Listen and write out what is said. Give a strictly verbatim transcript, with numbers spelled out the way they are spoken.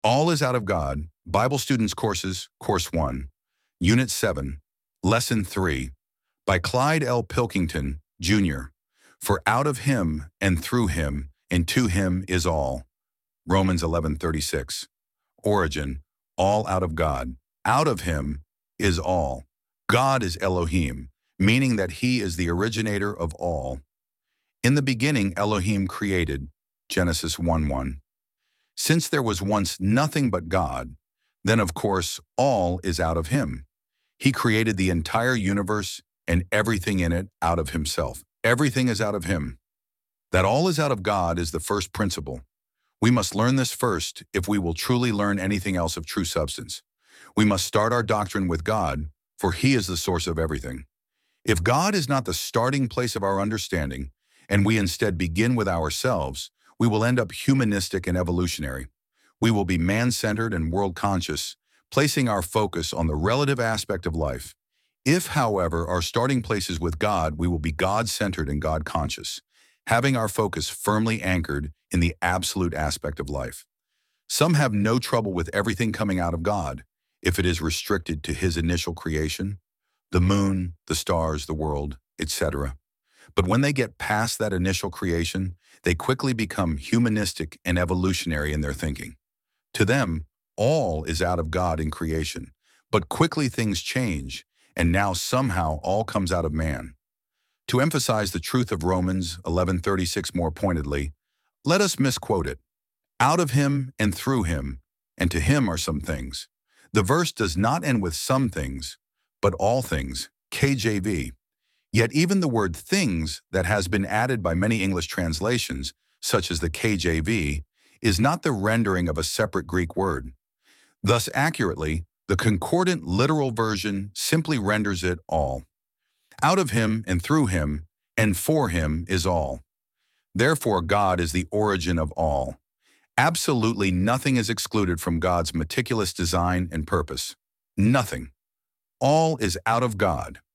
All is out of God. Bible Students Courses, Course one, Unit seven, Lesson three, by Clyde L. Pilkington, Junior For out of him, and through him, and to him is all. Romans eleven thirty-six. Origin, all out of God. Out of him is all. God is Elohim, meaning that he is the originator of all. In the beginning, Elohim created, Genesis one one. Since there was once nothing but God, then of course all is out of him. He created the entire universe and everything in it out of himself. Everything is out of him. That all is out of God is the first principle. We must learn this first if we will truly learn anything else of true substance. We must start our doctrine with God, for he is the source of everything. If God is not the starting place of our understanding, and we instead begin with ourselves, we will end up humanistic and evolutionary. We will be man-centered and world-conscious, placing our focus on the relative aspect of life. If, however, our starting place is with God, we will be God-centered and God-conscious, having our focus firmly anchored in the absolute aspect of life. Some have no trouble with everything coming out of God, if it is restricted to his initial creation, the moon, the stars, the world, et cetera. But when they get past that initial creation, they quickly become humanistic and evolutionary in their thinking. To them, all is out of God in creation, but quickly things change, and now somehow all comes out of man. To emphasize the truth of Romans eleven thirty-six more pointedly, let us misquote it. Out of him and through him, and to him are some things. The verse does not end with some things, but all things, K J V. Yet even the word things that has been added by many English translations, such as the K J V, is not the rendering of a separate Greek word. Thus, accurately, the concordant literal version simply renders it all. Out of him and through him and for him is all. Therefore, God is the origin of all. Absolutely nothing is excluded from God's meticulous design and purpose. Nothing. All is out of God.